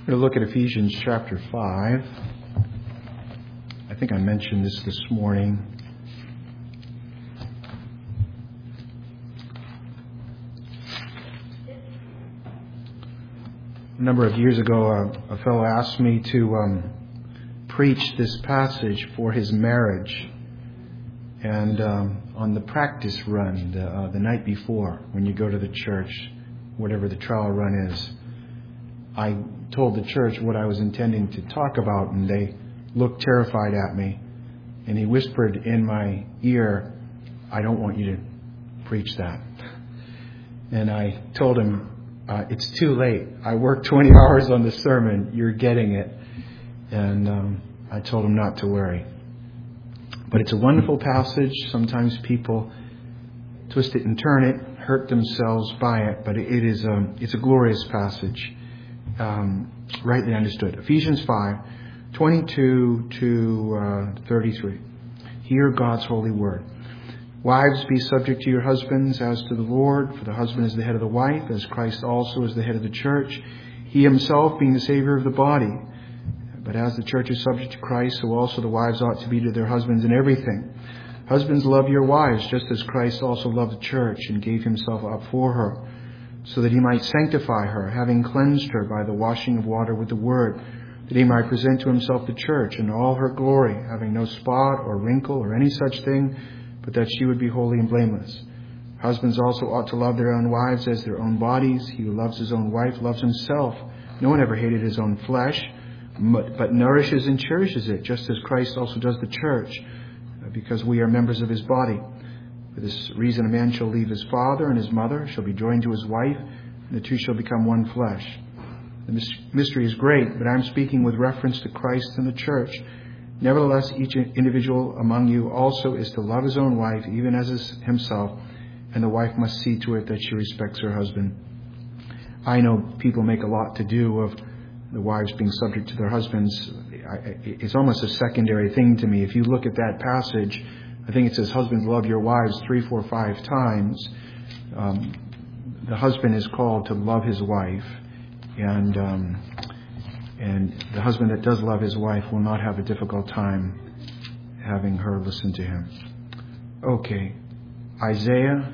We're going to look at Ephesians chapter 5. I think I mentioned this morning. A number of years ago, a fellow asked me to preach this passage for his marriage. And on the practice run, the night before, when you go to the church, whatever the trial run is, I told the church what I was intending to talk about, and they looked terrified at me. And he whispered in my ear, "I don't want you to preach that." And I told him, "It's too late. I worked 20 hours on the sermon. You're getting it." And I told him not to worry. But it's a wonderful passage. Sometimes people twist it and turn it, hurt themselves by it. But it's a glorious passage, rightly understood. Ephesians 5:22 to 33. Hear God's holy word. Wives, be subject to your husbands as to the Lord, for the husband is the head of the wife, as Christ also is the head of the church, he himself being the Savior of the body. But as the church is subject to Christ, so also the wives ought to be to their husbands in everything. Husbands, love your wives, just as Christ also loved the church and gave himself up for her, so that he might sanctify her, having cleansed her by the washing of water with the word, that he might present to himself the church in all her glory, having no spot or wrinkle or any such thing, but that she would be holy and blameless. Husbands also ought to love their own wives as their own bodies. He who loves his own wife loves himself. No one ever hated his own flesh, but nourishes and cherishes it, just as Christ also does the church, because we are members of his body. For this reason a man shall leave his father and his mother, shall be joined to his wife, and the two shall become one flesh. The mystery is great, but I'm speaking with reference to Christ and the church. Nevertheless, each individual among you also is to love his own wife, even as himself, and the wife must see to it that she respects her husband. I know people make a lot to do of the wives being subject to their husbands. It's almost a secondary thing to me. If you look at that passage, I think it says, husbands, love your wives 3, 4, 5 times. The husband is called to love his wife, and the husband that does love his wife will not have a difficult time having her listen to him. Okay, Isaiah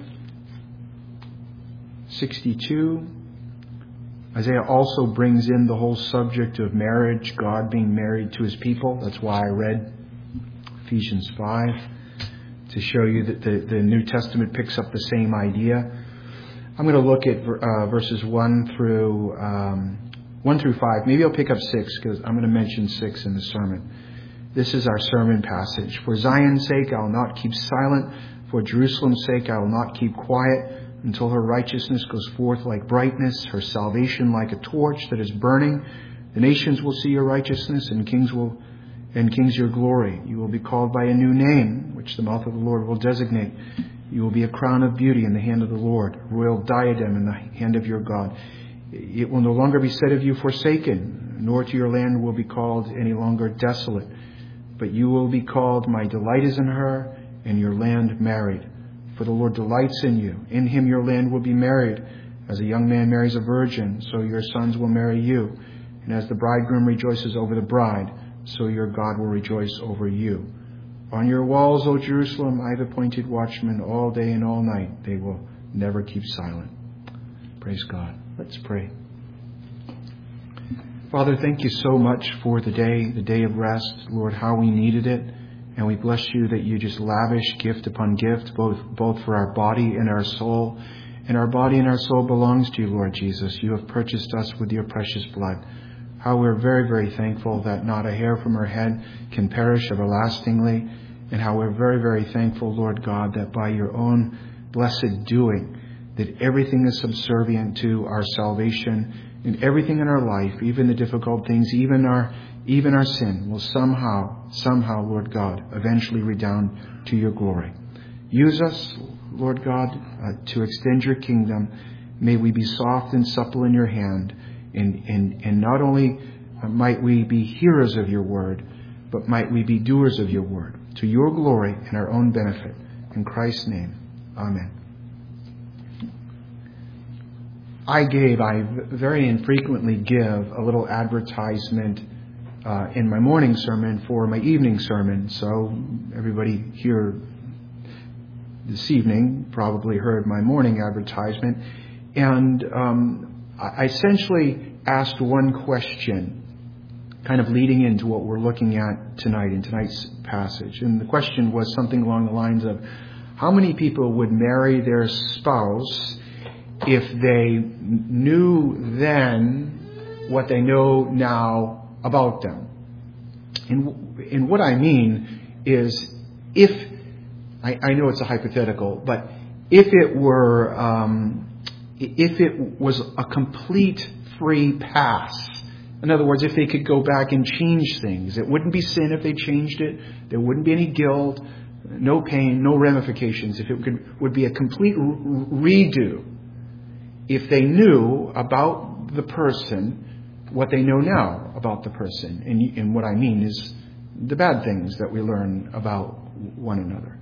62. Isaiah also brings in the whole subject of marriage, God being married to his people. That's why I read Ephesians 5, to show you that the New Testament picks up the same idea. I'm going to look at verses 1 through 5. Maybe I'll pick up 6, because I'm going to mention 6 in the sermon. This is our sermon passage. For Zion's sake I will not keep silent. For Jerusalem's sake I will not keep quiet, until her righteousness goes forth like brightness, her salvation like a torch that is burning. The nations will see your righteousness, and kings your glory. You will be called by a new name, which the mouth of the Lord will designate. You will be a crown of beauty in the hand of the Lord, a royal diadem in the hand of your God. It will no longer be said of you forsaken, nor to your land will be called any longer desolate. But you will be called, my delight is in her, and your land married. For the Lord delights in you. In him your land will be married. As a young man marries a virgin, so your sons will marry you. And as the bridegroom rejoices over the bride, so your God will rejoice over you. On your walls, O Jerusalem, I have appointed watchmen all day and all night. They will never keep silent. Praise God. Let's pray. Father, thank you so much for the day of rest. Lord, how we needed it. And we bless you that you just lavish gift upon gift, both for our body and our soul. And our body and our soul belongs to you, Lord Jesus. You have purchased us with your precious blood. How we're very, very thankful that not a hair from our head can perish everlastingly. And how we're very, very thankful, Lord God, that by your own blessed doing, that everything is subservient to our salvation, and everything in our life, even the difficult things, even our sin, will somehow, Lord God, eventually redound to your glory. Use us, Lord God, to extend your kingdom. May we be soft and supple in your hand, and not only might we be hearers of your word, but might we be doers of your word, to your glory and our own benefit. In Christ's name, amen. I very infrequently give a little advertisement in my morning sermon for my evening sermon. So everybody here this evening probably heard my morning advertisement. And I essentially asked one question, kind of leading into what we're looking at tonight in tonight's passage. And the question was something along the lines of, how many people would marry their spouse if they knew then what they know now about them? And what I mean is, if, I know it's a hypothetical, but if it was a complete free pass, in other words, if they could go back and change things, it wouldn't be sin if they changed it, there wouldn't be any guilt, no pain, no ramifications, if it would be a complete redo, if they knew about the person what they know now about the person. And what I mean is the bad things that we learn about one another.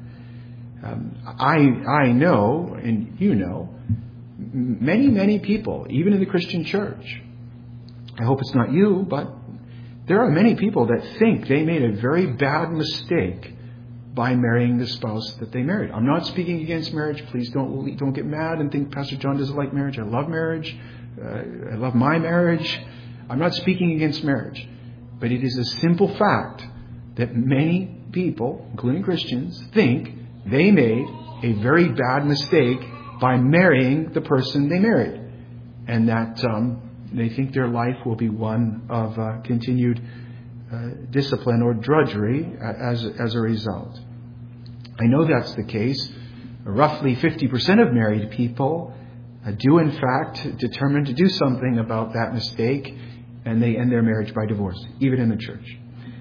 I know, and you know, many people, even in the Christian church. I hope it's not you, but there are many people that think they made a very bad mistake by marrying the spouse that they married. I'm not speaking against marriage. Please don't get mad and think Pastor John doesn't like marriage. I love marriage. I love my marriage. I'm not speaking against marriage. But it is a simple fact that many people, including Christians, think they made a very bad mistake by marrying the person they married. And that they think their life will be one of continued discipline or drudgery as a result. I know that's the case. Roughly 50% of married people do in fact determine to do something about that mistake, and they end their marriage by divorce, even in the church.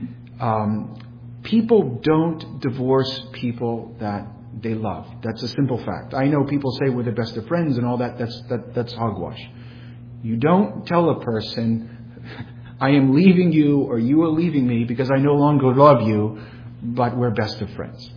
People don't divorce people that they love. That's a simple fact. I know people say we're the best of friends and all that. That's hogwash. You don't tell a person, I am leaving you or you are leaving me because I no longer love you, but we're best of friends.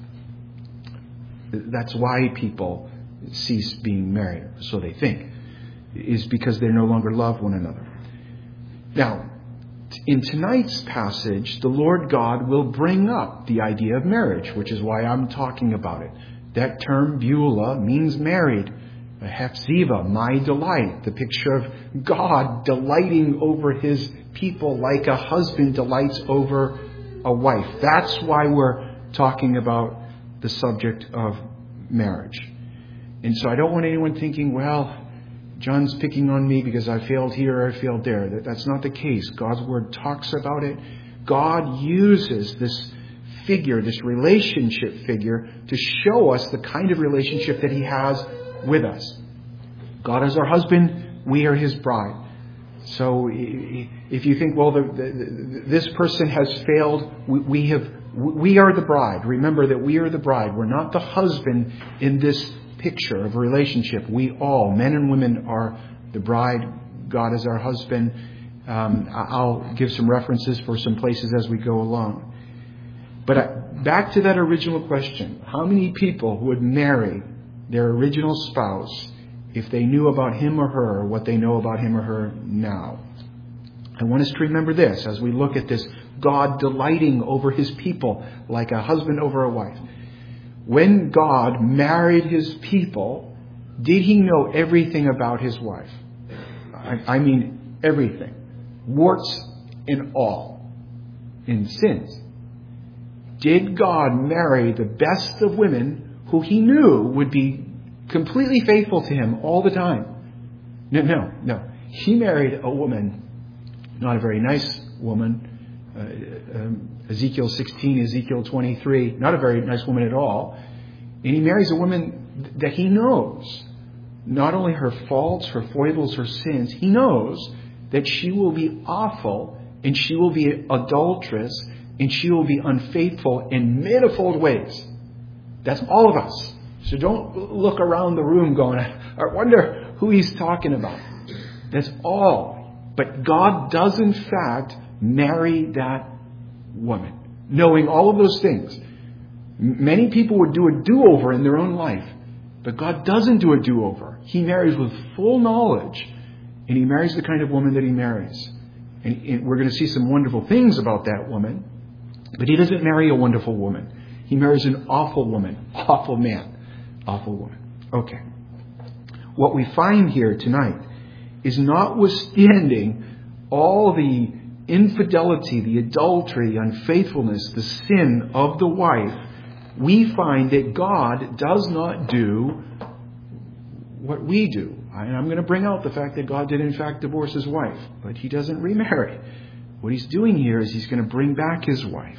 That's why people cease being married, so they think, is because they no longer love one another. Now, in tonight's passage, the Lord God will bring up the idea of marriage, which is why I'm talking about it. That term, Beulah, means married. Hephzibah, my delight, the picture of God delighting over His people like a husband delights over a wife. That's why we're talking about the subject of marriage. And so I don't want anyone thinking, well, John's picking on me because I failed here or I failed there. That's not the case. God's Word talks about it. God uses this figure, this relationship figure, to show us the kind of relationship that He has with us. God is our husband, we are His bride. So if you think, well, this person has failed, we are the bride. Remember that we are the bride. We're not the husband in this picture of a relationship. We all, men and women, are the bride. God is our husband. I'll give some references for some places as we go along. But back to that original question. How many people would marry their original spouse if they knew about him or her what they know about him or her now? I want us to remember this as we look at this God delighting over His people like a husband over a wife. When God married His people, did He know everything about His wife? I mean everything. Warts and all. In sins. Did God marry the best of women who He knew would be completely faithful to Him all the time? No. He married a woman, not a very nice woman. Ezekiel 16, Ezekiel 23, not a very nice woman at all. And He marries a woman that He knows not only her faults, her foibles, her sins. He knows that she will be awful, and she will be adulterous, and she will be unfaithful in manifold ways. That's all of us. So don't look around the room going, I wonder who he's talking about. That's all. But God does in fact marry that woman, knowing all of those things. Many people would do a do-over in their own life But God doesn't do a do-over. He marries with full knowledge, and He marries the kind of woman that He marries. And we're going to see some wonderful things about that woman. But He doesn't marry a wonderful woman. He marries an awful woman, awful man, awful woman. Okay. What we find here tonight is, notwithstanding all the infidelity, the adultery, the unfaithfulness, the sin of the wife, we find that God does not do what we do. And I'm going to bring out the fact that God did in fact divorce His wife, but He doesn't remarry. What He's doing here is He's going to bring back His wife.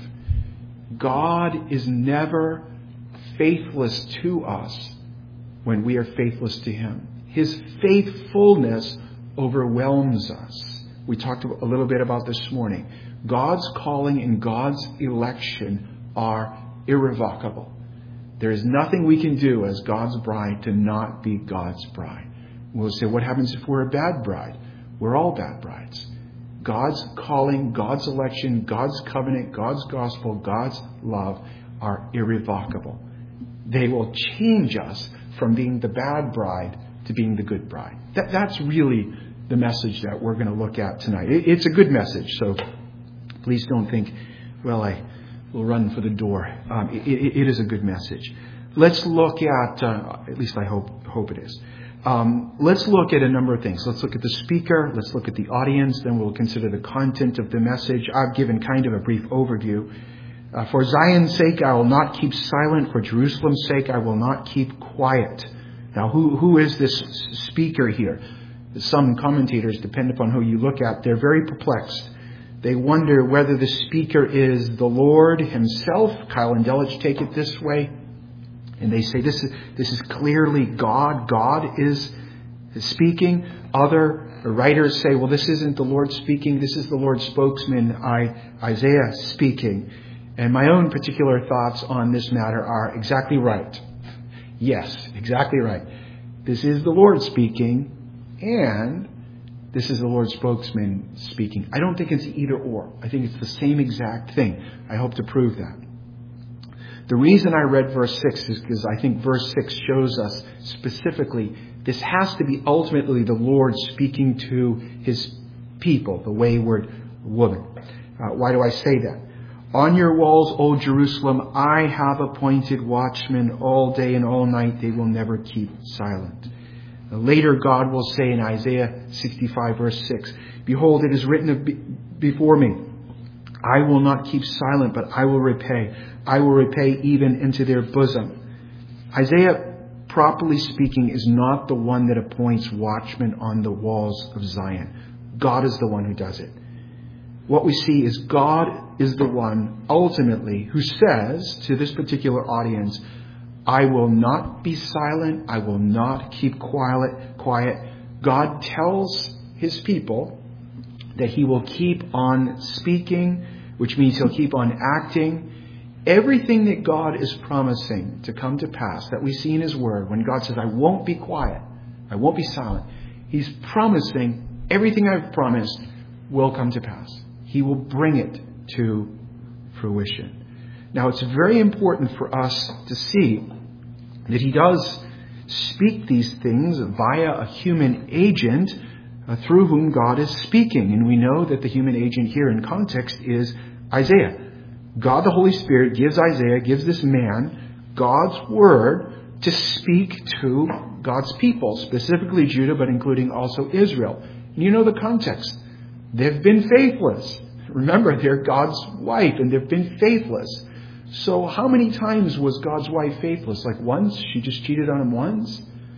God is never faithless to us when we are faithless to Him. His faithfulness overwhelms us. We talked a little bit about this morning. God's calling and God's election are irrevocable. There is nothing we can do as God's bride to not be God's bride. We'll say, what happens if we're a bad bride? We're all bad brides. God's calling, God's election, God's covenant, God's gospel, God's love are irrevocable. They will change us from being the bad bride to being the good bride. That's really the message that we're going to look at tonight. It's a good message, so please don't think, well, I will run for the door. It is a good message. Let's look at least I hope it is. Let's look at a number of things. Let's look at the speaker. Let's look at the audience. Then we'll consider the content of the message. I've given kind of a brief overview. For Zion's sake, I will not keep silent. For Jerusalem's sake, I will not keep quiet. Now, who is this speaker here? Some commentators, depending upon who you look at, they're very perplexed. They wonder whether the speaker is the Lord Himself. Kyle and Delich take it this way. And they say this is clearly God. God is speaking. Other writers say, well, this isn't the Lord speaking. This is the Lord's spokesman, Isaiah, speaking. And my own particular thoughts on this matter are exactly right. Yes, exactly right. This is the Lord speaking, and this is the Lord's spokesman speaking. I don't think it's either or. I think it's the same exact thing. I hope to prove that. The reason I read verse 6 is because I think verse 6 shows us specifically this has to be ultimately the Lord speaking to His people, the wayward woman. Why do I say that? On your walls, O Jerusalem, I have appointed watchmen all day and all night. They will never keep silent. Later, God will say in Isaiah 65, verse 6, behold, it is written before me, I will not keep silent, but I will repay. I will repay even into their bosom. Isaiah, properly speaking, is not the one that appoints watchmen on the walls of Zion. God is the one who does it. What we see is God is the one ultimately who says to this particular audience, I will not be silent. I will not keep quiet. God tells His people that He will keep on speaking, which means He'll keep on acting. Everything that God is promising to come to pass, that we see in His Word, when God says, I won't be quiet, I won't be silent, He's promising everything I've promised will come to pass. He will bring it to fruition. Now, it's very important for us to see that He does speak these things via a human agent through whom God is speaking. And we know that the human agent here in context is Isaiah. God the Holy Spirit gives Isaiah, gives this man, God's word to speak to God's people, specifically Judah, but including also Israel. And you know the context. They've been faithless. Remember, they're God's wife, and they've been faithless. So how many times was God's wife faithless? Like once? She just cheated on him once?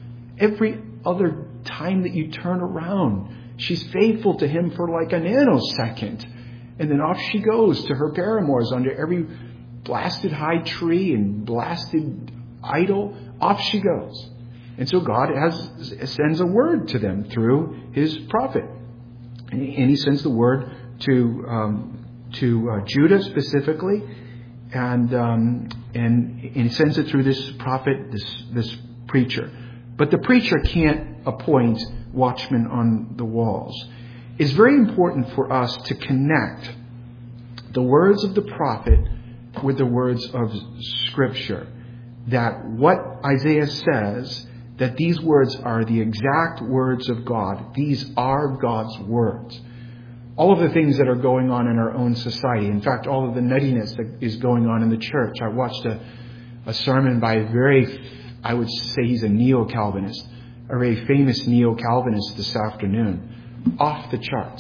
Every other time that you turn around, she's faithful to him for like a nanosecond. And then off she goes to her paramours under every blasted high tree and blasted idol. Off she goes. And so God sends a word to them through His prophet. And He sends the word to Judah specifically. And He sends it through this prophet, this preacher. But the preacher can't appoint watchmen on the walls. It's very important for us to connect the words of the prophet with the words of Scripture. that what Isaiah says, that these words are the exact words of God. These are God's words. All of the things that are going on in our own society, in fact, all of the nuttiness that is going on in the church. I watched a sermon by I would say he's a neo-Calvinist, a very famous neo-Calvinist this afternoon. Off the charts.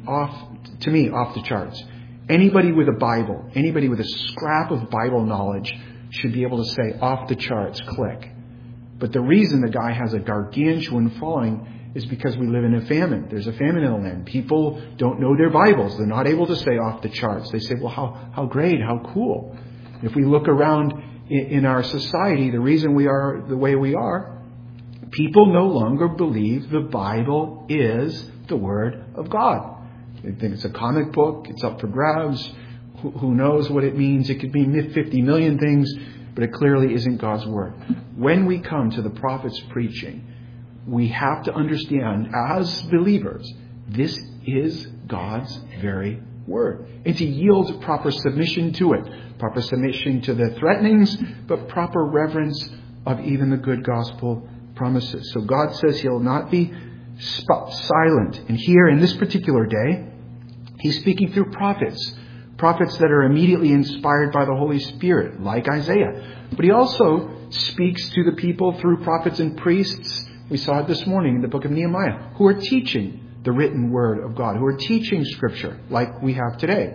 Off the charts. Anybody with a Bible, anybody with a scrap of Bible knowledge should be able to say, off the charts, click. But the reason the guy has a gargantuan following is because we live in a famine. There's a famine in the land. People don't know their Bibles. They're not able to say off the charts. They say, well, how great, how cool. If we look around in our society, the reason we are the way we are, people no longer believe the Bible is the Word of God. They think it's a comic book. It's up for grabs. Who knows what it means? It could mean 50 million things, but it clearly isn't God's Word. When we come to the prophet's preaching, we have to understand, as believers, this is God's very Word. And to yield proper submission to it. Proper submission to the threatenings, but proper reverence of even the good gospel promises. So God says He'll not be silent. And here, in this particular day, He's speaking through prophets. Prophets that are immediately inspired by the Holy Spirit, like Isaiah. But He also speaks to the people through prophets and priests. We saw it this morning in the book of Nehemiah, who are teaching the written word of God, who are teaching Scripture like we have today.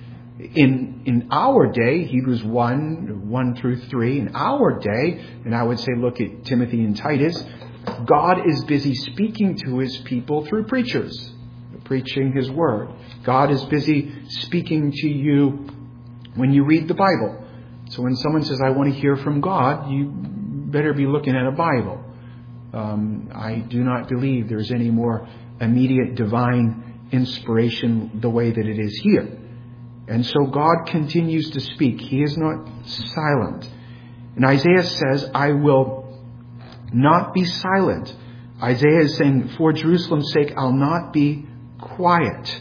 In our day, Hebrews 1 through 3, in our day, and I would say look at Timothy and Titus, God is busy speaking to His people through preachers, preaching His word. God is busy speaking to you when you read the Bible. So when someone says, I want to hear from God, you better be looking at a Bible. I do not believe there's any more immediate divine inspiration the way that it is here. And so God continues to speak. He is not silent. And Isaiah says, I will not be silent. Isaiah is saying, for Jerusalem's sake, I'll not be quiet.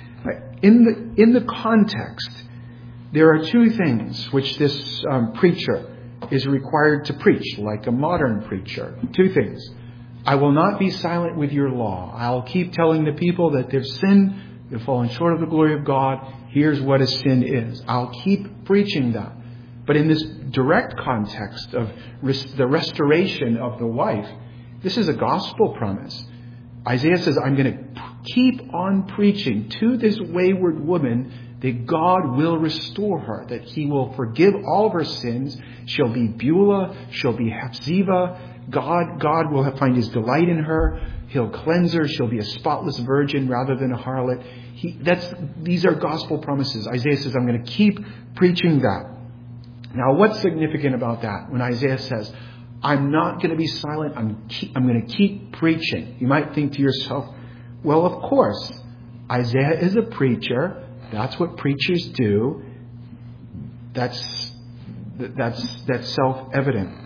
In the context, there are two things which this preacher is required to preach, like a modern preacher. Two things. I will not be silent with your law. I'll keep telling the people that they've sinned, they've fallen short of the glory of God. Here's what a sin is. I'll keep preaching that. But in this direct context of the restoration of the wife, this is a gospel promise. Isaiah says, I'm going to keep on preaching to this wayward woman that God will restore her, that He will forgive all of her sins. She'll be Beulah, she'll be Hephzibah. God will find His delight in her. He'll cleanse her. She'll be a spotless virgin rather than a harlot. These are gospel promises. Isaiah says, I'm going to keep preaching that. Now, what's significant about that when Isaiah says, I'm not going to be silent, I'm going to keep preaching? You might think to yourself, well, of course, Isaiah is a preacher. That's what preachers do. That's self-evident.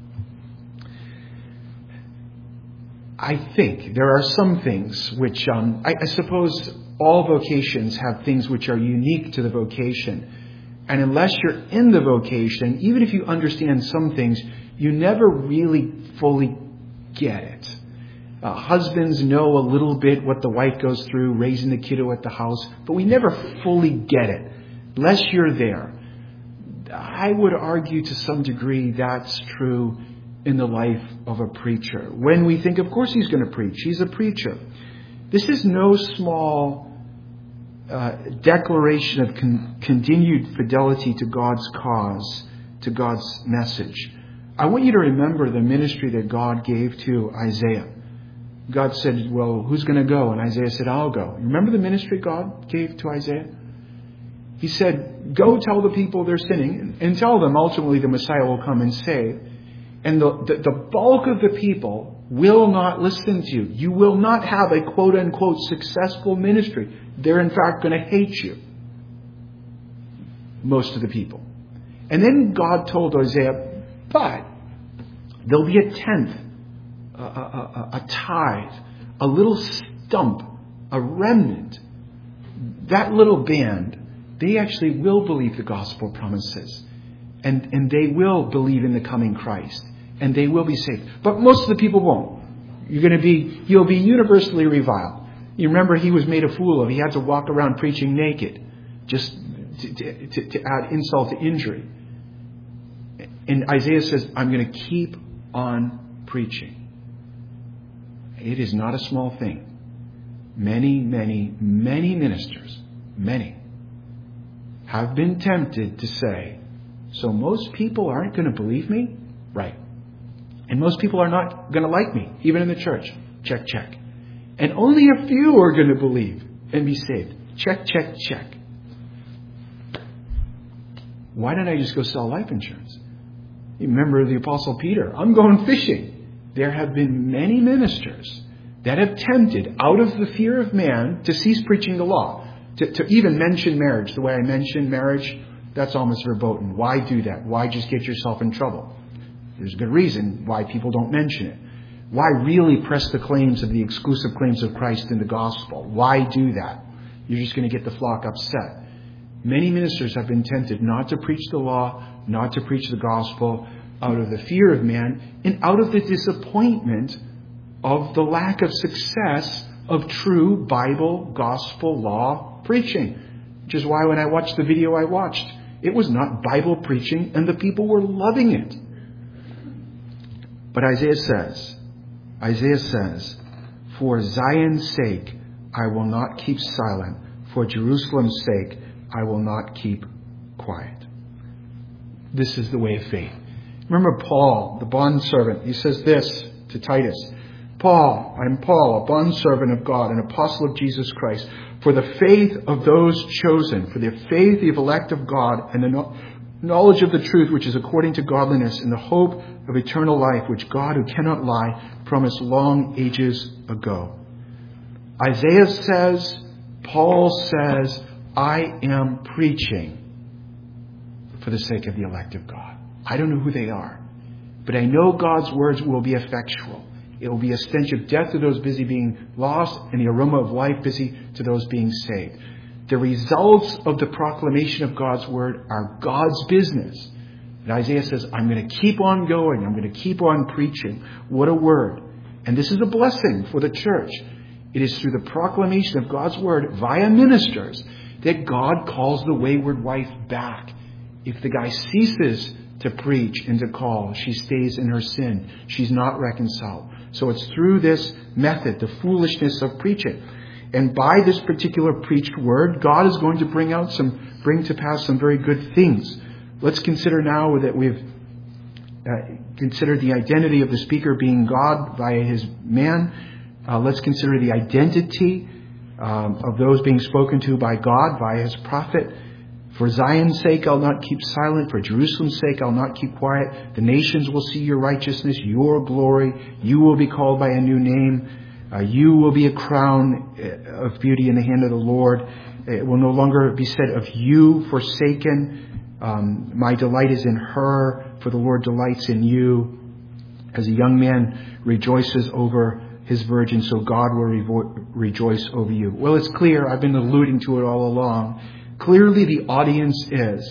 I think there are some things which, I suppose all vocations have things which are unique to the vocation. And unless you're in the vocation, even if you understand some things, you never really fully get it. Husbands know a little bit what the wife goes through, raising the kiddo at the house, but we never fully get it, unless you're there. I would argue to some degree that's true in the life of a preacher. When we think, of course he's going to preach, he's a preacher. This is no small declaration of continued fidelity to God's cause, to God's message. I want you to remember the ministry that God gave to Isaiah. God said, well, who's going to go? And Isaiah said, I'll go. Remember the ministry God gave to Isaiah? He said, go tell the people they're sinning and tell them ultimately the Messiah will come and save. And the bulk of the people will not listen to you. You will not have a quote-unquote successful ministry. They're in fact going to hate you. Most of the people. And then God told Isaiah, but there'll be a tenth, a tithe, a little stump, a remnant. That little band, they actually will believe the gospel promises. and they will believe in the coming Christ, and they will be saved. But most of the people won't. You'll be universally reviled. You remember he was made a fool of. He had to walk around preaching naked, just to add insult to injury. And Isaiah says, I'm going to keep on preaching. It is not a small thing. Many, many, many ministers, many, have been tempted to say, so most people aren't going to believe me? Right. And most people are not going to like me, even in the church. Check, check. And only a few are going to believe and be saved. Check, check, check. Why don't I just go sell life insurance? You remember the Apostle Peter. I'm going fishing. There have been many ministers that have tempted, out of the fear of man, to cease preaching the law. To even mention marriage. The way I mention marriage, that's almost verboten. Why do that? Why just get yourself in trouble? There's a good reason why people don't mention it. Why really press the claims of the exclusive claims of Christ in the gospel? Why do that? You're just going to get the flock upset. Many ministers have been tempted not to preach the law, not to preach the gospel, out of the fear of man and out of the disappointment of the lack of success of true Bible, gospel, law preaching. Which is why when I watched the video I watched, it was not Bible preaching and the people were loving it. But Isaiah says, for Zion's sake, I will not keep silent. For Jerusalem's sake, I will not keep quiet. This is the way of faith. Remember Paul, the bondservant. He says this to Titus. I'm Paul, a bondservant of God, an apostle of Jesus Christ, for the faith of those chosen, for the faith of the elect of God, and the knowledge of the truth which is according to godliness, and the hope of eternal life, which God, who cannot lie, promised long ages ago. Isaiah says, Paul says, I am preaching for the sake of the elect of God. I don't know who they are, but I know God's words will be effectual. It will be a stench of death to those busy being lost, and the aroma of life busy to those being saved. The results of the proclamation of God's word are God's business. And Isaiah says, I'm going to keep on going. I'm going to keep on preaching. What a word. And this is a blessing for the church. It is through the proclamation of God's word via ministers that God calls the wayward wife back. If the guy ceases to preach and to call, she stays in her sin. She's not reconciled. So it's through this method, the foolishness of preaching. And by this particular preached word, God is going to bring to pass some very good things. Let's consider now that we've considered the identity of the speaker being God via his man. Let's consider the identity of those being spoken to by God via his prophet. For Zion's sake, I'll not keep silent. For Jerusalem's sake, I'll not keep quiet. The nations will see your righteousness, your glory. You will be called by a new name. You will be a crown of beauty in the hand of the Lord. It will no longer be said of you, forsaken. My delight is in her, for the Lord delights in you. As a young man rejoices over his virgin, so God will rejoice over you. Well, it's clear. I've been alluding to it all along. Clearly, the audience is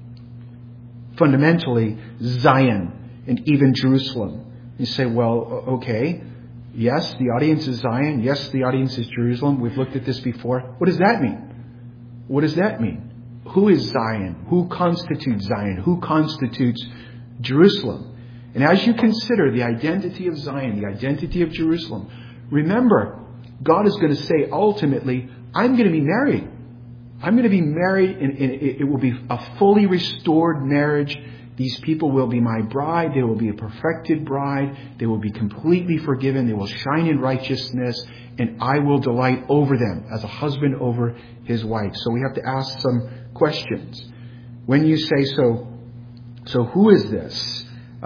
fundamentally Zion and even Jerusalem. You say, well, okay. Yes, the audience is Zion. Yes, the audience is Jerusalem. We've looked at this before. What does that mean? What does that mean? Who is Zion? Who constitutes Zion? Who constitutes Jerusalem? And as you consider the identity of Zion, the identity of Jerusalem, remember, God is going to say ultimately, I'm going to be married. I'm going to be married, and it will be a fully restored marriage. These people will be my bride. They will be a perfected bride. They will be completely forgiven. They will shine in righteousness, and I will delight over them as a husband over his wife. So we have to ask some questions. When you say so who is this?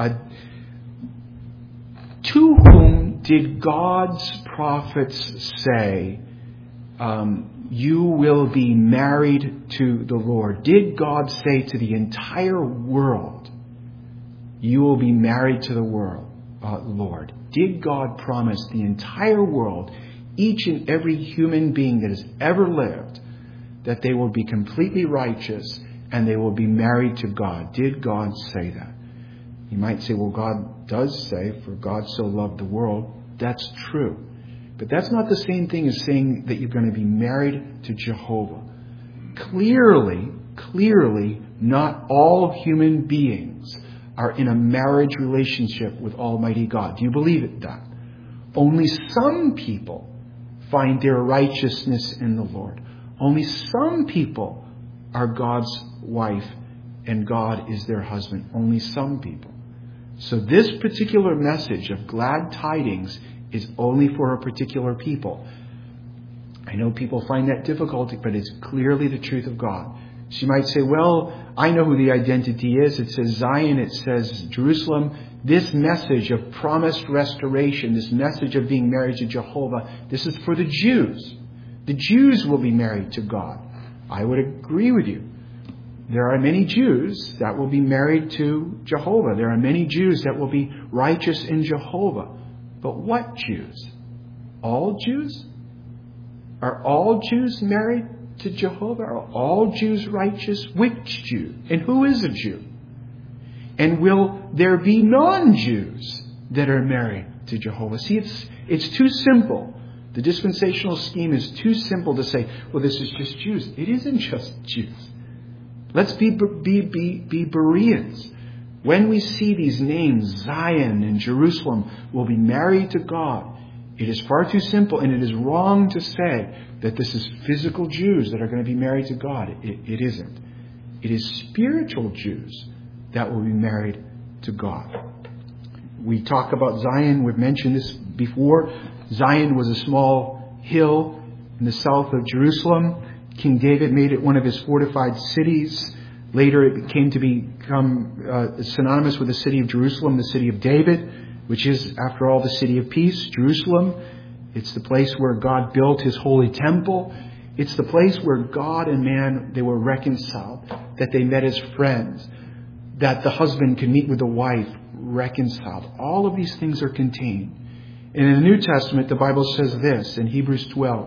To whom did God's prophets say, you will be married to the Lord? Did God say to the entire world, you will be married to the Lord? Did God promise the entire world, each and every human being that has ever lived, that they will be completely righteous and they will be married to God. Did God say that? You might say, well, God does say, for God so loved the world. That's true. But that's not the same thing as saying that you're going to be married to Jehovah. Clearly, not all human beings are in a marriage relationship with Almighty God. Do you believe it, that? Only some people find their righteousness in the Lord. Only some people are God's wife and God is their husband. Only some people. So this particular message of glad tidings is only for a particular people. I know people find that difficult, but it's clearly the truth of God. So you might say, well, I know who the identity is. It says Zion, it says Jerusalem. This message of promised restoration, this message of being married to Jehovah, this is for the Jews. The Jews will be married to God. I would agree with you. There are many Jews that will be married to Jehovah. There are many Jews that will be righteous in Jehovah. But what Jews? All Jews? Are all Jews married to Jehovah? Are all Jews righteous? Which Jew? And who is a Jew? And will there be non-Jews that are married to Jehovah? See, it's too simple. The dispensational scheme is too simple to say, well, this is just Jews. It isn't just Jews. Let's be Bereans. When we see these names, Zion and Jerusalem will be married to God, it is far too simple, and it is wrong to say that this is physical Jews that are going to be married to God. It isn't. It is spiritual Jews that will be married to God. We talk about Zion. We've mentioned this before. Zion was a small hill in the south of Jerusalem. King David made it one of his fortified cities. Later it came to become synonymous with the city of Jerusalem, the city of David, which is, after all, the city of peace, Jerusalem. It's the place where God built his holy temple. It's the place where God and man, they were reconciled, that they met as friends, that the husband could meet with the wife, reconciled. All of these things are contained. And in the New Testament, the Bible says this in Hebrews 12.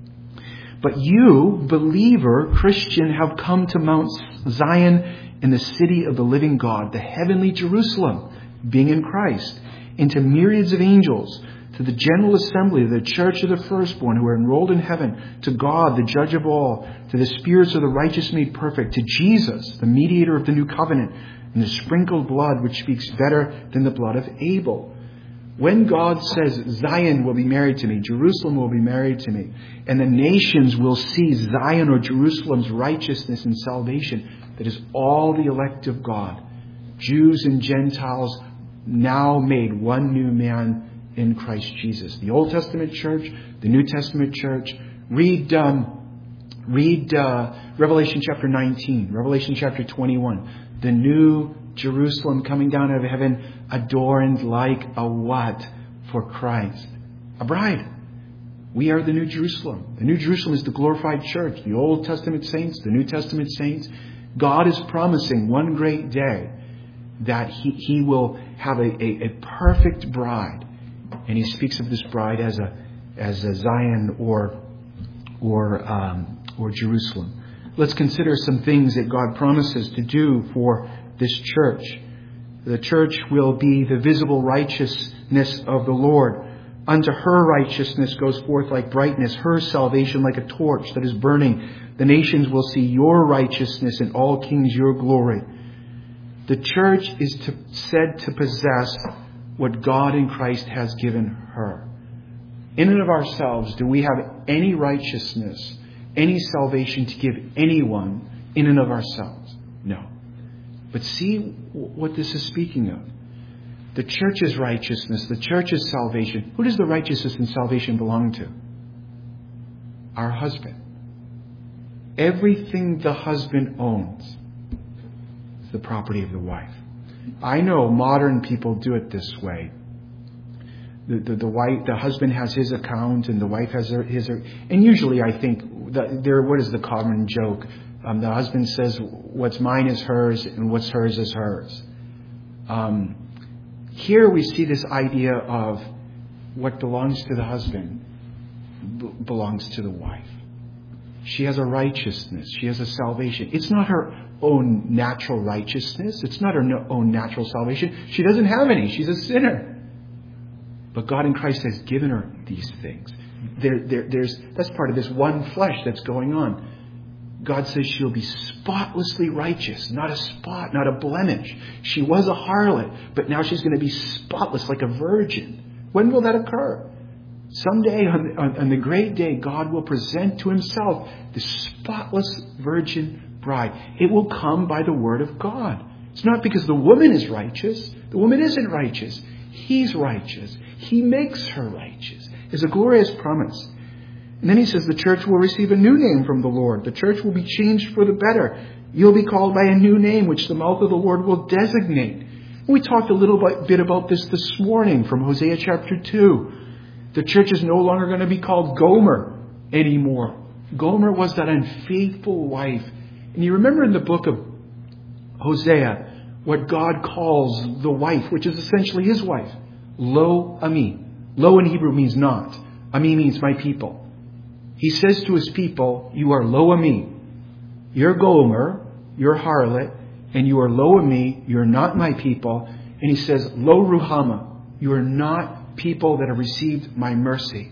But you, believer, Christian, have come to Mount Zion in the city of the living God, the heavenly Jerusalem, being in Christ, into myriads of angels, to the general assembly, the church of the firstborn who are enrolled in heaven, to God, the judge of all, to the spirits of the righteous made perfect, to Jesus, the mediator of the new covenant, and the sprinkled blood which speaks better than the blood of Abel. When God says Zion will be married to me, Jerusalem will be married to me, and the nations will see Zion or Jerusalem's righteousness and salvation, that is all the elect of God, Jews and Gentiles, now made one new man in Christ Jesus. The Old Testament church, the New Testament church. Read Revelation chapter 19, Revelation chapter 21. The new Jerusalem coming down out of heaven, adorned like a what for Christ? A bride. We are the New Jerusalem. The New Jerusalem is the glorified church. The Old Testament saints, the New Testament saints. God is promising one great day that He will have a perfect bride. And He speaks of this bride as a Zion or Jerusalem. Let's consider some things that God promises to do for this church. The church will be the visible righteousness of the Lord. Unto her righteousness goes forth like brightness, her salvation like a torch that is burning. The nations will see your righteousness, and all kings your glory. The church is said to possess what God in Christ has given her. In and of ourselves, do we have any righteousness, any salvation to give anyone in and of ourselves? No. But see what this is speaking of. The church's righteousness, the church's salvation. Who does the righteousness and salvation belong to? Our husband. Everything the husband owns is the property of the wife. I know modern people do it this way. The husband has his account and the wife has his. And usually I think what is the common joke? The husband says, what's mine is hers and what's hers is hers. Here we see this idea of what belongs to the husband belongs to the wife. She has a righteousness. She has a salvation. It's not her own natural righteousness. It's not her own natural salvation. She doesn't have any. She's a sinner. But God in Christ has given her these things. That's part of this one flesh that's going on. God says she'll be spotlessly righteous. Not a spot, not a blemish. She was a harlot, but now she's going to be spotless like a virgin. When will that occur? Someday on the great day, God will present to himself the spotless virgin bride. It will come by the word of God. It's not because the woman is righteous. The woman isn't righteous. He's righteous. He makes her righteous. It's a glorious promise. And then he says the church will receive a new name from the Lord. The church will be changed for the better. You'll be called by a new name, which the mouth of the Lord will designate. We talked a little bit about this morning from Hosea chapter 2. The church is no longer going to be called Gomer anymore. Gomer was that unfaithful wife. And you remember in the book of Hosea what God calls the wife, which is essentially his wife, Lo Ami. Lo in Hebrew means not. Ami means my people. He says to his people, you are Lo Ami. You're Gomer, you're harlot, and you are Lo Ami, you're not my people. And he says, Lo Ruhama, you are not people that have received my mercy.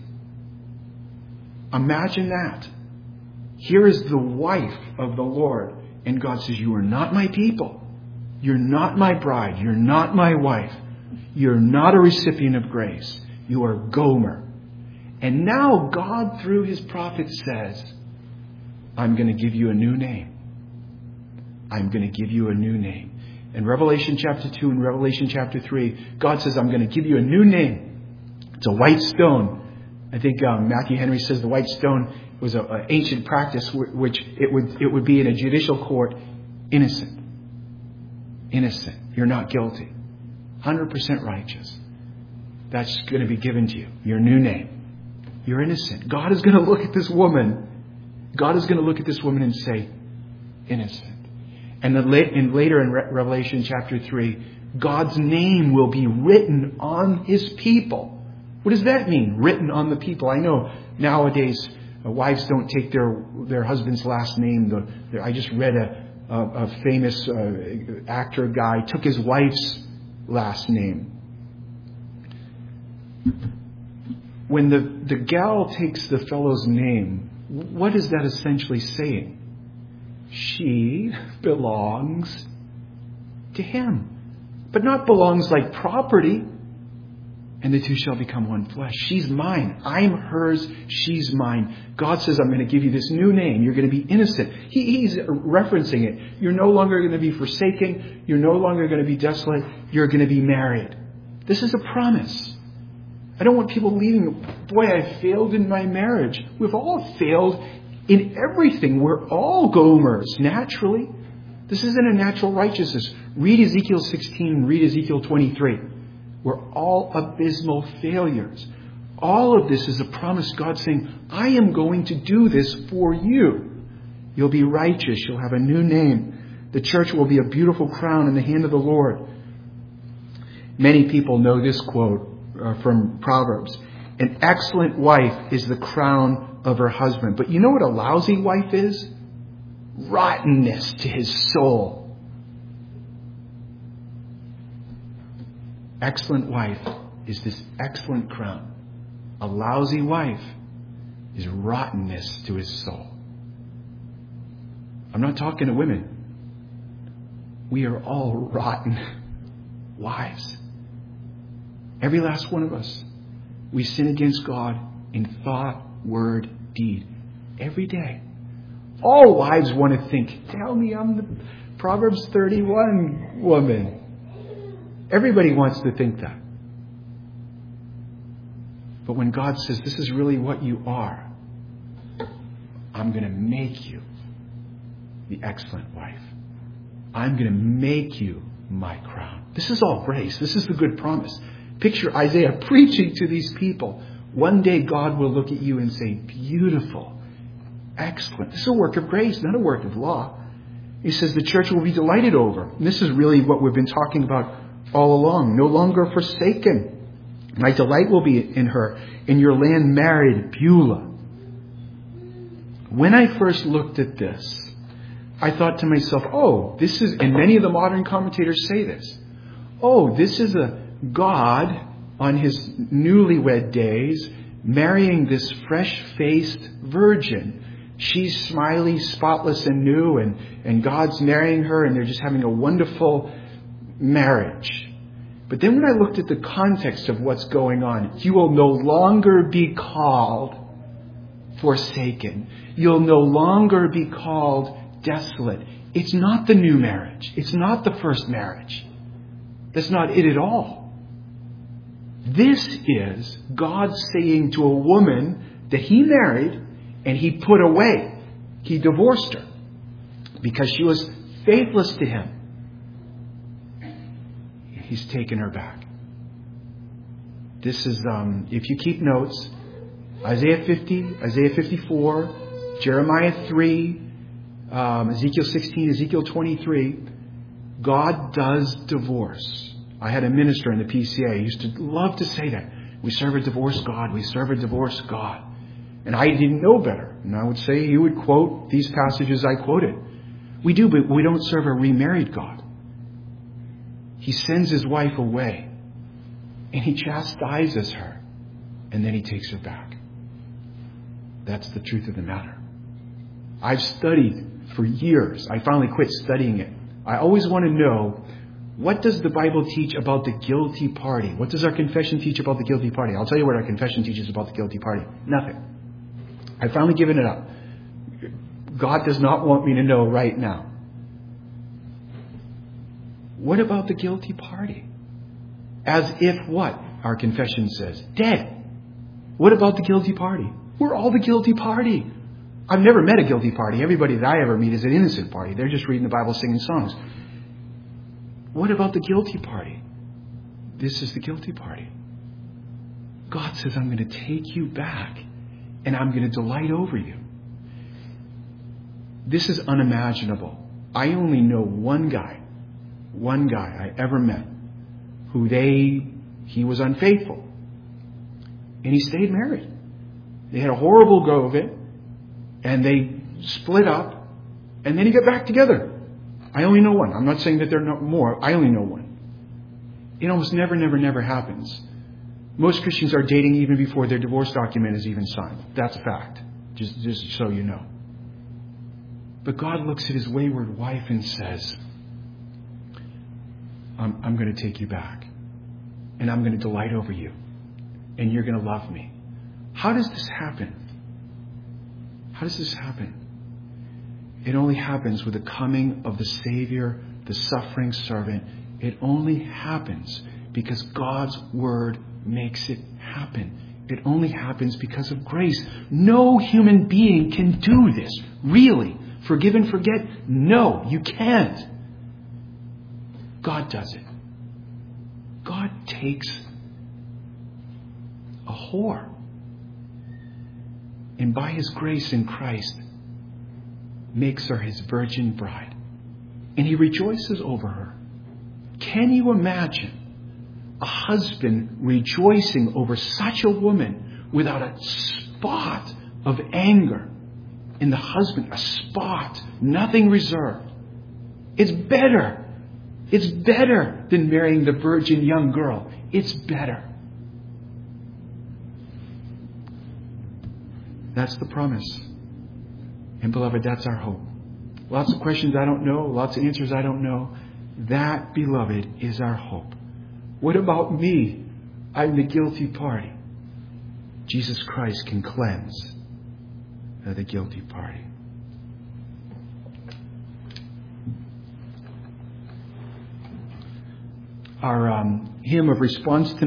Imagine that. Here is the wife of the Lord. And God says, you are not my people. You're not my bride. You're not my wife. You're not a recipient of grace. You are Gomer. And now God, through his prophet, says, I'm going to give you a new name. I'm going to give you a new name. In Revelation chapter 2 and Revelation chapter 3, God says, I'm going to give you a new name. It's a white stone. I think Matthew Henry says the white stone was an ancient practice which it would be in a judicial court, innocent. Innocent. You're not guilty. 100% righteous. That's going to be given to you. Your new name. You're innocent. God is going to look at this woman. God is going to look at this woman and say, innocent. And then later in Revelation chapter 3, God's name will be written on his people. What does that mean? Written on the people. I know nowadays wives don't take their husband's last name. I just read a famous actor guy took his wife's last name. When the gal takes the fellow's name, what is that essentially saying? She belongs to him. But not belongs like property. And the two shall become one flesh. She's mine. I'm hers. She's mine. God says, I'm going to give you this new name. You're going to be innocent. He's referencing it. You're no longer going to be forsaken. You're no longer going to be desolate. You're going to be married. This is a promise. I don't want people leaving. Boy, I failed in my marriage. We've all failed in everything. We're all Gomers, naturally. This isn't a natural righteousness. Read Ezekiel 16, read Ezekiel 23. We're all abysmal failures. All of this is a promise. God saying, I am going to do this for you. You'll be righteous. You'll have a new name. The church will be a beautiful crown in the hand of the Lord. Many people know this quote from Proverbs. An excellent wife is the crown of her husband. But you know what a lousy wife is? Rottenness to his soul. Excellent wife is this excellent crown. A lousy wife is rottenness to his soul. I'm not talking to women. We are all rotten wives. Every last one of us. We sin against God in thought, word, deed. Every day. All wives want to think, tell me I'm the Proverbs 31 woman. Everybody wants to think that. But when God says, this is really what you are, I'm going to make you the excellent wife. I'm going to make you my crown. This is all grace. This is the good promise. Picture Isaiah preaching to these people. One day God will look at you and say, beautiful, excellent. This is a work of grace, not a work of law. He says the church will be delighted over. And this is really what we've been talking about all along. No longer forsaken. My delight will be in her. In your land married, Beulah. When I first looked at this, I thought to myself, this is, and many of the modern commentators say this, this is a God on his newlywed days marrying this fresh-faced virgin. She's smiley, spotless, and new, and God's marrying her, and they're just having a wonderful marriage. But then when I looked at the context of what's going on, you will no longer be called forsaken. You'll no longer be called desolate. It's not the new marriage. It's not the first marriage. That's not it at all. This is God saying to a woman that he married and he put away. He divorced her because she was faithless to him. He's taken her back. This is, if you keep notes, Isaiah 50, Isaiah 54, Jeremiah 3, Ezekiel 16, Ezekiel 23, God does divorce. I had a minister in the PCA. He used to love to say that. We serve a divorced God. We serve a divorced God. And I didn't know better. And I would say he would quote these passages I quoted. We do, but we don't serve a remarried God. He sends his wife away. And he chastises her. And then he takes her back. That's the truth of the matter. I've studied for years. I finally quit studying it. I always want to know, what does the Bible teach about the guilty party? What does our confession teach about the guilty party? I'll tell you what our confession teaches about the guilty party. Nothing. I've finally given it up. God does not want me to know right now. What about the guilty party? As if what? Our confession says. Dead. What about the guilty party? We're all the guilty party. I've never met a guilty party. Everybody that I ever meet is an innocent party. They're just reading the Bible, singing songs. What about the guilty party? This is the guilty party. God says, I'm going to take you back and I'm going to delight over you. This is unimaginable. I only know one guy I ever met who he was unfaithful. And he stayed married. They had a horrible go of it. And they split up. And then he got back together. I only know one. I'm not saying that there are not more. I only know one. It almost never happens. Most Christians are dating even before their divorce document is even signed. That's a fact. Just so you know. But God looks at his wayward wife and says, I'm going to take you back. And I'm going to delight over you. And you're going to love me. How does this happen? How does this happen? It only happens with the coming of the Savior, the suffering servant. It only happens because God's Word makes it happen. It only happens because of grace. No human being can do this. Really. Forgive and forget? No, you can't. God does it. God takes a whore. And by his grace in Christ, makes her his virgin bride. And he rejoices over her. Can you imagine a husband rejoicing over such a woman without a spot of anger in the husband? A spot. Nothing reserved. It's better. It's better than marrying the virgin young girl. It's better. That's the promise. And beloved, that's our hope. Lots of questions I don't know. Lots of answers I don't know. That, beloved, is our hope. What about me? I'm the guilty party. Jesus Christ can cleanse the guilty party. Our hymn of response tonight